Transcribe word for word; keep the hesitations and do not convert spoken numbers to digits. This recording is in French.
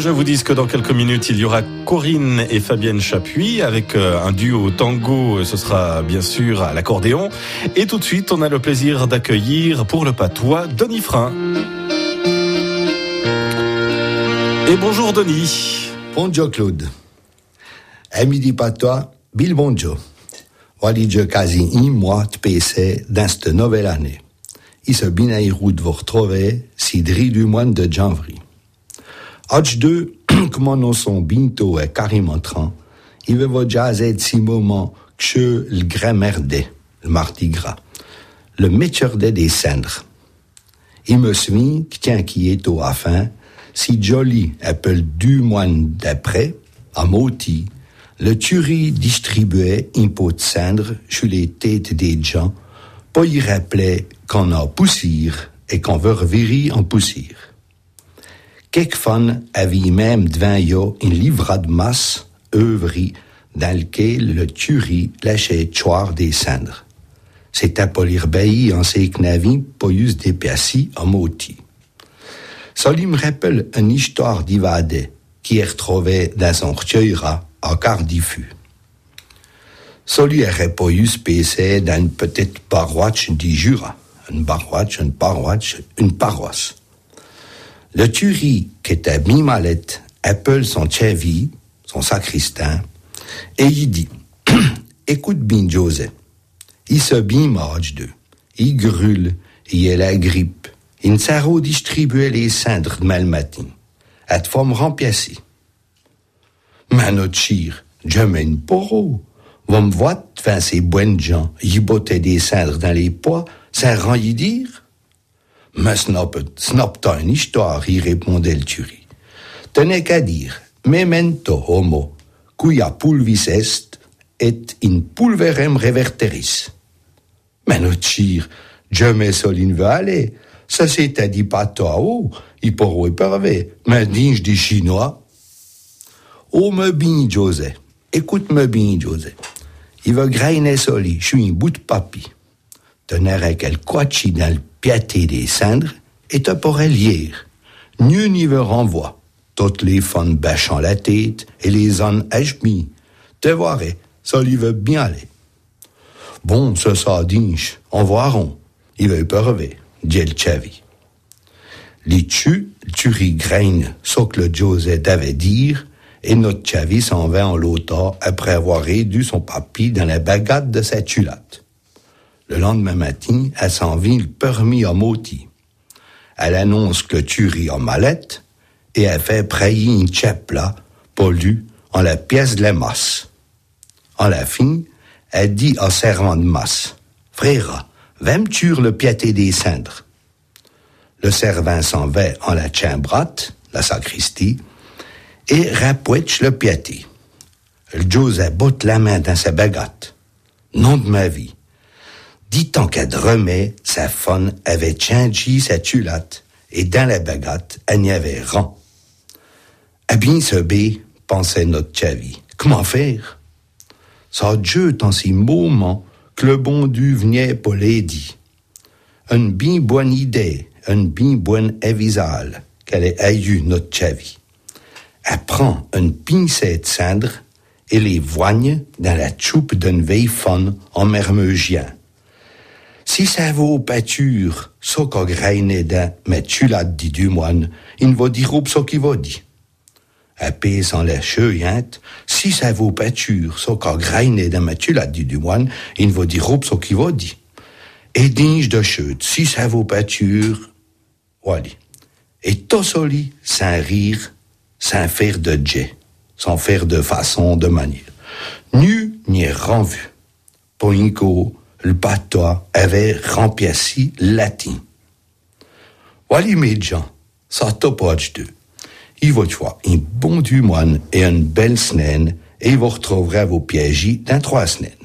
je vous dise que dans quelques minutes, il y aura Corinne et Fabienne Chapuis avec un duo tango. Ce sera bien sûr à l'accordéon. Et tout de suite, on a le plaisir d'accueillir pour le patois Denis Frein. Et bonjour Denis. Bonjour Claude. Ami di patois, Bill bonjour. Voilà déjà quasi un mois de P C dans cette nouvelle année. Il se bien de vous retrouver si dri du mois de janvier. Aujourd'hui, deux, comment nous sommes bientôt et carrément trans, il va vous jaser de ces moments que le grand merdé, le mardi gras, le métier des cendres. Il me souvient que tiens qui est au fin, si joli appelle deux mois d'après, à Moti, le tuerie distribuait un pot de cendres sur les têtes des gens pour y rappeler qu'on a poussière et qu'on veut revirer en poussière. Quelques fans avaient même devant eux une livre de masse œuvrée dans lequel le tuerie lâchait choir des cendres. C'était pour l'irbaï en ces knavis pour use des piassis en moti. Ça lui me rappelle une histoire d'Ivade qui est retrouvée dans son recueillera à Cardifus. Ça lui aurait pas eu spécié dans une petite paroisse du Jura. Une paroisse, une paroisse, une paroisse. Le tuerie qui était mi-mallette appelle son chavi, son sacristain, et il dit, écoute bien José, il se bien marche d'eux, il grûle, il a la grippe, il ne sert à distribuer les cendres de mal matin, à te forme rempiasser. Mais notre chire, je mène poro, va me voir devant ces bonnes gens, y botter des cendres dans les pois, sans rien y dire. Mais ce n'a pas une histoire, y répondait le tuerie. Tenez qu'à dire, memento homo, cuia pulvis est, et in pulverem reverteris. Mais notre chire, jamais soline veut aller. Ça c'est à dit pas toi, oh, il pourrait perver, mais dis-je des Chinois. Oh, me bien, José. Écoute-me bien, José. Il va grainer soli, je suis un bout de papier. Tenez qu'elle coachi dans le piaté des cendres et te pourrais lire. Nul n'y veut renvoi. Toutes les fans bâchant la tête et les ânes achemi. Te verrais, ça lui veut bien aller. Bon, ce ça dinge, on verront. Il veut perver, dit le chavi. Les tu, tu rigraine, ce que le José devait dire, et notre chavi s'en va en l'automne après avoir réduit son papier dans la baguette de sa culotte. Le lendemain matin, elle s'en vient le permis à Moti. Elle annonce que le tuerie en mallette et elle fait prayer une chapla pollue en la pièce de la masse. En la fin, elle dit au servant de masse, frère, va me tuer le piaté des cendres. Le servant s'en va en la chambrate, la sacristie, et rapouetche le piaté. Le José botte la main dans sa baguette. Nom de ma vie. Dit-on qu'elle remet, sa femme avait changé sa culotte, et dans la baguette, elle n'y avait rang. Eh bien, ce bé, pensait notre chavi, comment faire? Ça Dieu dans ces moments que le bon Dieu venait pour l'aider. Une bien bonne idée, une bien bonne avisale qu'elle ait eu notre chavi. Elle prend une pincée de cendre et les voigne dans la choupe d'une vieille femme en mermeugien. Si ça vaut pâture, ça qu'a grainé dans ma culotte dit du moine, il ne va dire ça qui va dire. À paix sans la cheuillante, si ça vaut pâture, ça qu'a grainé dans ma culotte dit du moine, il ne va dire ça qui va dire. Et dinge de chute, si ça vaut pâture, voilà. Et tout soli, sans rire, sans faire de jet, sans faire de façon, de manière. Nu n'y est renvu. Poinco, le patois avait rempiassi latin. Voilà mes gens, ça topoche d'eux. Il va te voir un bon du moine et une belle semaine et vous retrouverez vos pièges dans trois semaines.